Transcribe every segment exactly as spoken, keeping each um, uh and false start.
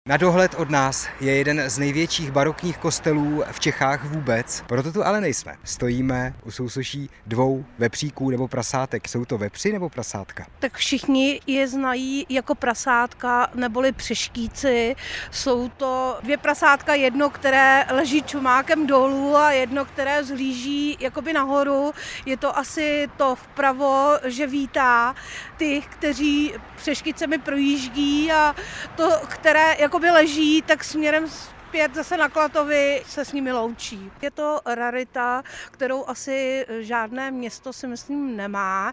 Na dohled od nás je jeden z největších barokních kostelů v Čechách vůbec. Proto tu ale nejsme. Stojíme u sousoší dvou vepříků nebo prasátek. Jsou to vepři nebo prasátka? Tak všichni je znají jako prasátka neboli přeštíci. Jsou to dvě prasátka, jedno, které leží čumákem dolů a jedno, které zhlíží jakoby nahoru. Je to asi to vpravo, že vítá ty, kteří přeštícemi projíždí, a to, které jakoby leží, tak směrem zpět zase na Klatovy se s nimi loučí. Je to rarita, kterou asi žádné město, si myslím, nemá,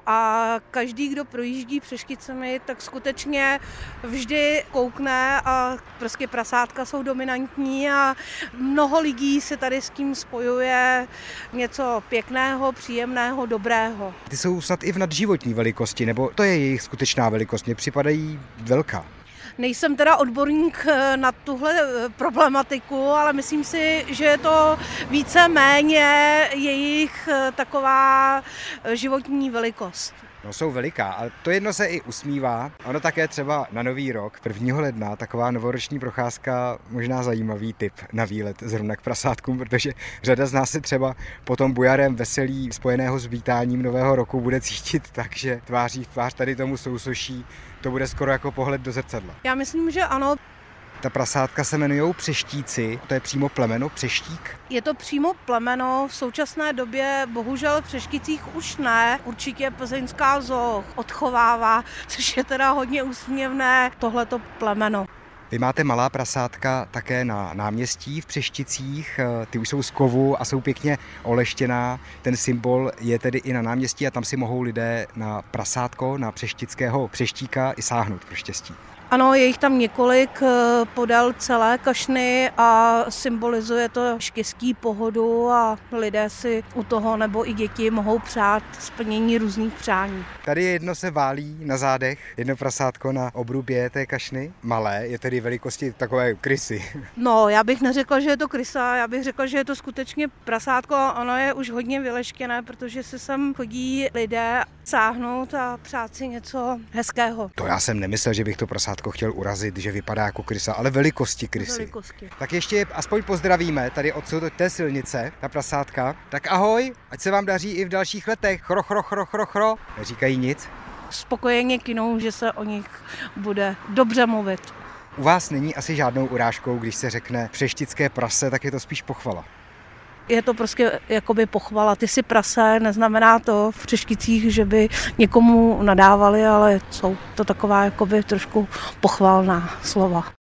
a každý, kdo projíždí Přešticemi, tak skutečně vždy koukne a prostě prasátka jsou dominantní a mnoho lidí se tady s tím spojuje něco pěkného, příjemného, dobrého. Ty jsou snad i v nadživotní velikosti, nebo to je jejich skutečná velikost? Mně připadají velká. Nejsem teda odborník na tuhle problematiku, ale myslím si, že je to více méně jejich taková životní velikost. No, jsou veliká, a to jedno se i usmívá. Ono také třeba na Nový rok, prvního ledna, taková novoroční procházka, možná zajímavý tip na výlet zrovna k prasátkům, protože řada z nás se třeba po tom bujarém veselí spojeného s vítáním Nového roku bude cítit tak, že tváří v tvář tady tomu sousoší to bude skoro jako pohled do zrcadla. Já myslím, že ano. Ta prasátka se jmenují Přeštíci, to je přímo plemeno Přeštík? Je to přímo plemeno, v současné době bohužel v Přešticích už ne. Určitě plzeňská zoo odchovává, což je teda hodně úsměvné, tohleto plemeno. Vy máte malá prasátka také na náměstí v Přešticích, ty už jsou z kovu a jsou pěkně oleštěná. Ten symbol je tedy i na náměstí a tam si mohou lidé na prasátko, na přeštického přeštíka i sáhnout pro štěstí. Ano, je jich tam několik podél celé Kašny a symbolizuje to štěstí, pohodu a lidé si u toho nebo i děti mohou přát splnění různých přání. Tady jedno se válí na zádech, jedno prasátko na obrubě té Kašny. Malé, je tedy velikosti takové krysy. No, já bych neřekla, že je to krysa, já bych řekla, že je to skutečně prasátko. Ono je už hodně vyleštěné, protože se sem chodí lidé sáhnout a přát si něco hezkého. To já jsem nemyslel, že bych to prasátko chtěl urazit, že vypadá jako krysa, ale velikosti krysy. Velikosti. Tak ještě aspoň pozdravíme tady odsud od té silnice, ta prasátka. Tak ahoj, ať se vám daří i v dalších letech. Chro, chro, chro, chro, chro. Neříkají nic? Spokojeně kynou, že se o nich bude dobře mluvit. U vás není asi žádnou urážkou, když se řekne přeštické prase, tak je to spíš pochvala. Je to prostě jakoby pochvala. Ty si prase, neznamená to v Přešticích, že by někomu nadávali, ale jsou to taková jakoby trošku pochvalná slova.